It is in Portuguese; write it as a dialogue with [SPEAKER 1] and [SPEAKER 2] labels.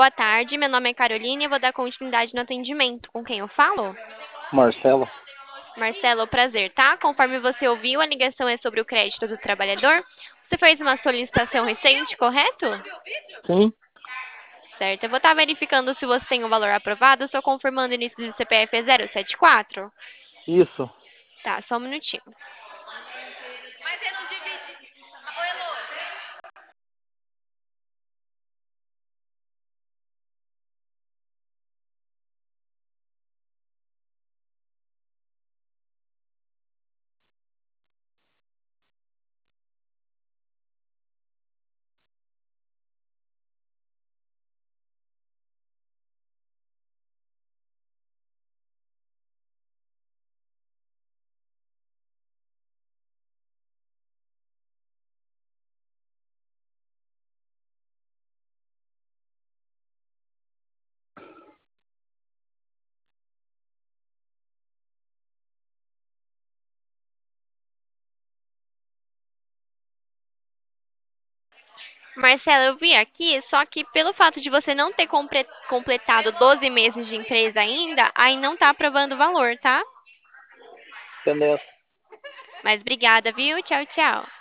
[SPEAKER 1] boa tarde. Meu nome é Carolina e eu vou dar continuidade no atendimento. Com quem eu falo?
[SPEAKER 2] Marcelo?
[SPEAKER 1] Marcelo, prazer, tá? Conforme você ouviu, a ligação é sobre o crédito do trabalhador. Você fez uma solicitação recente, correto?
[SPEAKER 2] Sim,
[SPEAKER 1] Certo. Eu vou estar verificando se você tem o valor aprovado. Só confirmando o início do CPF é 074.
[SPEAKER 2] isso.
[SPEAKER 1] Tá, só um minutinho. Marcelo, eu vi aqui, só que pelo fato de você não ter completado 12 meses de empresa ainda, aí não tá aprovando o valor, tá?
[SPEAKER 2] Beleza.
[SPEAKER 1] Mas obrigada, viu? Tchau, tchau.